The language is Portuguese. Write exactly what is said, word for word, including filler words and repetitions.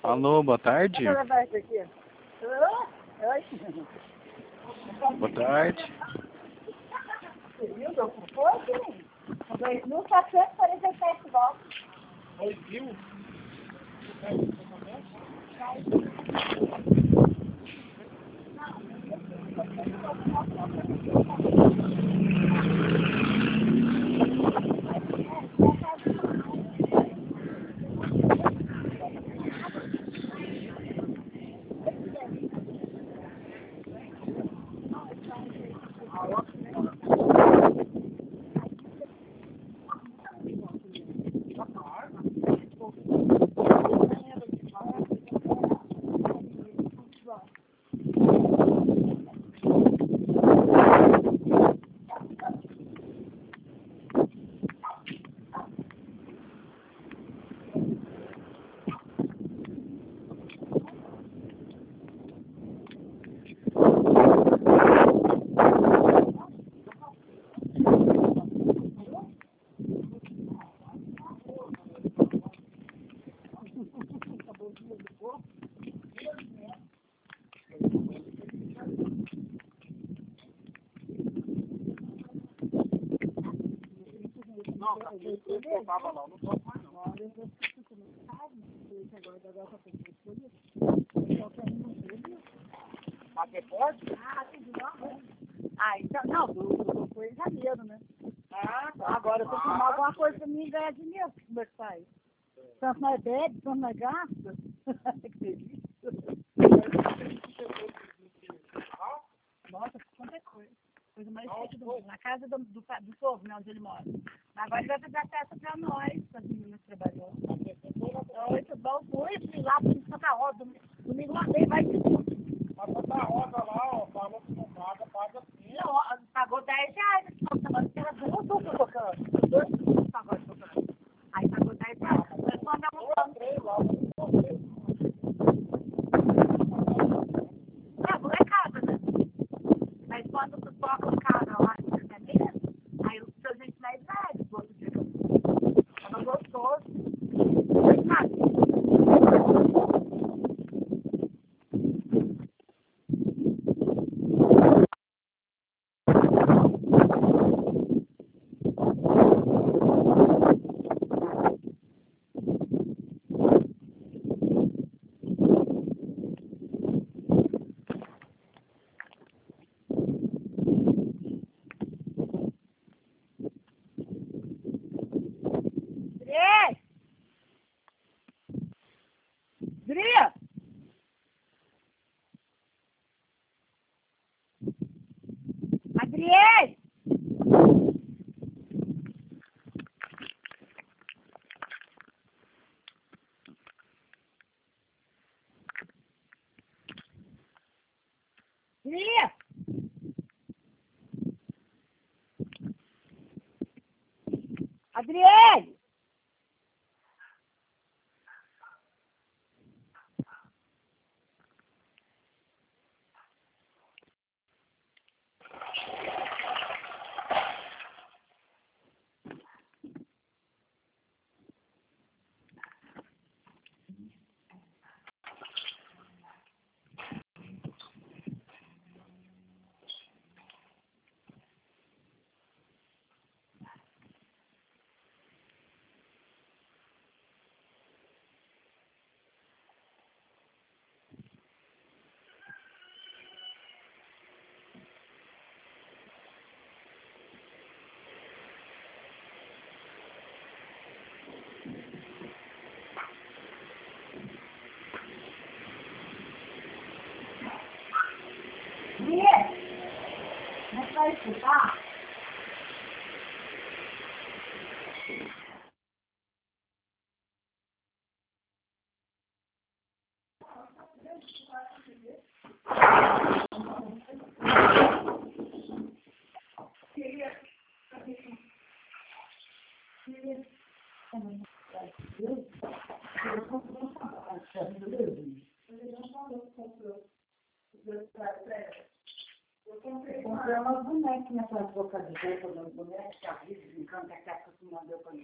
Alô, boa tarde. Deixa eu levar isso aqui. Oi? Boa tarde. Você viu? Deu por pouco, hein? dois mil quatrocentos e quarenta e sete voltas. dois mil? Não, tá aqui, eu tava lá, não posso mais não. Bater pode? Ah, tudo bom? Ah, então, não, do, do, foi em janeiro, né? Ah, Então, agora eu tenho que tomar alguma coisa pra mim ganhar dinheiro, como é que faz? Tanto nós bebe, tanto nós gasta. Tem que ter isso. Nossa, quanta coisa. Coisa mais chique do mundo. Na casa do, do, do povo, né, onde ele mora. Agora ele vai fazer a festa pra nós, as meninas trabalhando. Muito bom, muito lá por Santa Rosa. Domingo lá vem, vai de tudo. mas Santa Rosa lá, ó, falou que não paga, paga sim. Não, ó, pagou dez reais. Semana que era duas duplas tocando. Dois pagodes tocando. Aí pagou dez reais. Nós mandamos um plano. Entrei lá, não comprei. É, molecada, né? Mas quando tu toca o cara lá em janeiro, aí o seu gente mais velho, o outro dia. Tava gostoso. Sabe? Dria! Adriele! Dria! Adriele! Dria! Não vai escutar? Eu comprei umas bonequinhas para as bocas de roupa, umas bonecas que a Rita brincando, que a Cata mandou para mim.